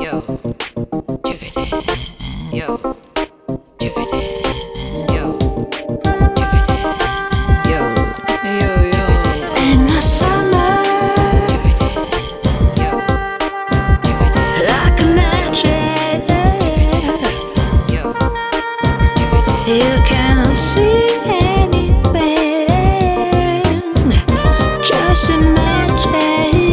yo, check it in, yo, check it in, yo, check it in, yo, in the summer, yo, check it in, like a magic, yo, check it in, you can't see anything, just imagine.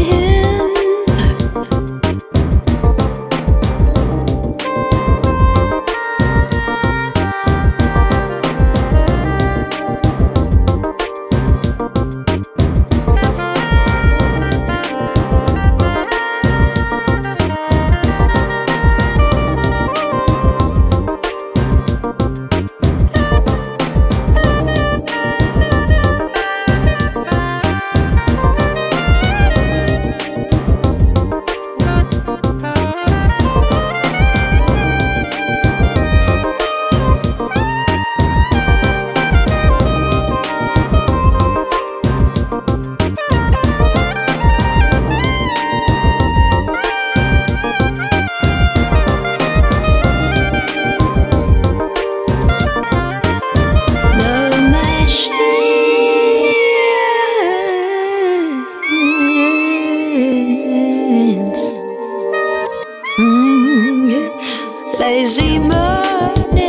Lazy morning,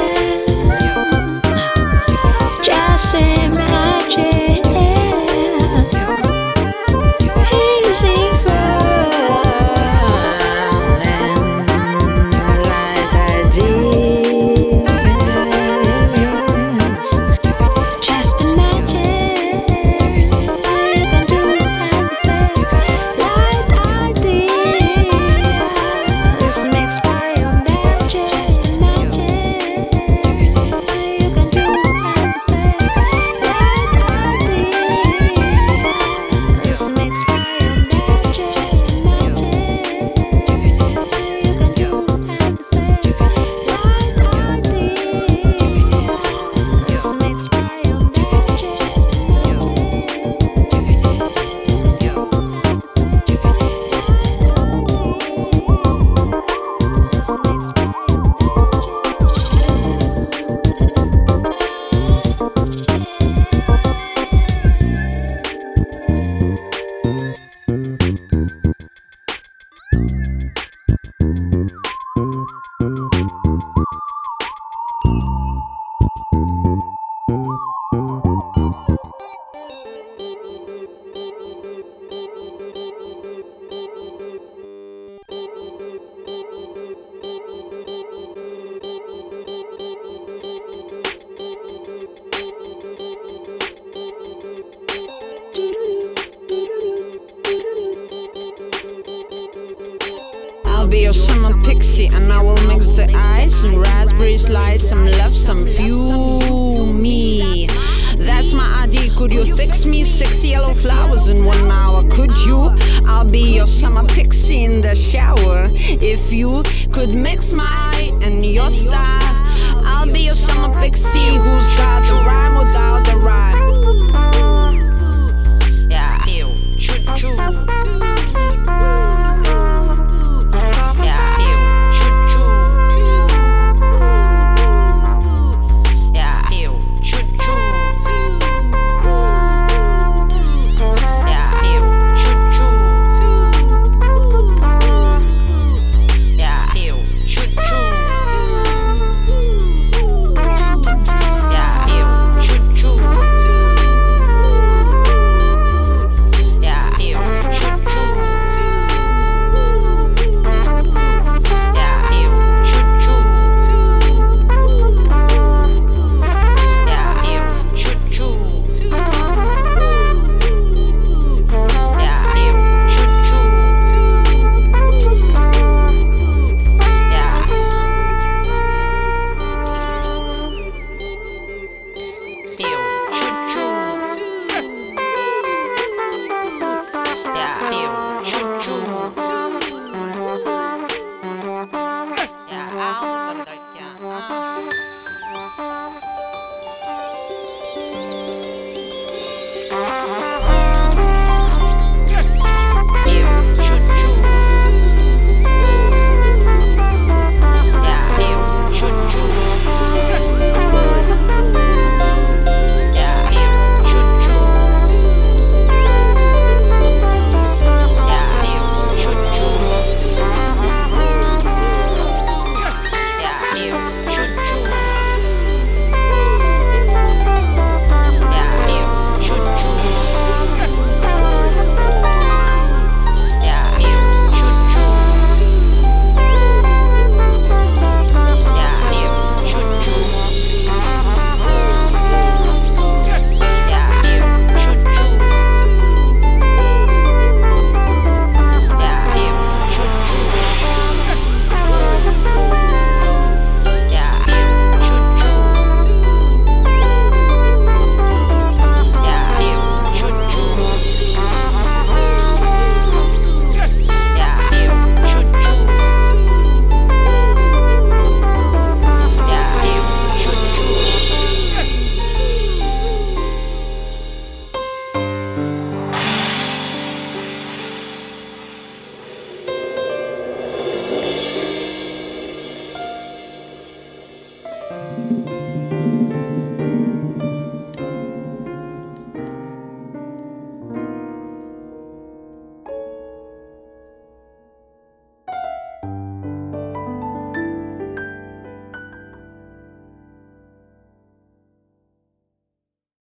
just imagine easy falling, light ideas. Just imagine you can do anything, light ideas mixed by I'll be your summer pixie, and I will mix the ice and raspberry slice, some love, some fuel me. That's my ID. Could you fix me 6 yellow flowers in 1 hour? Could you? I'll be your summer pixie in the shower. If you could mix my eye and your style, I'll be your summer pixie who's got the rhyme without the rhyme. Yeah, choo choo.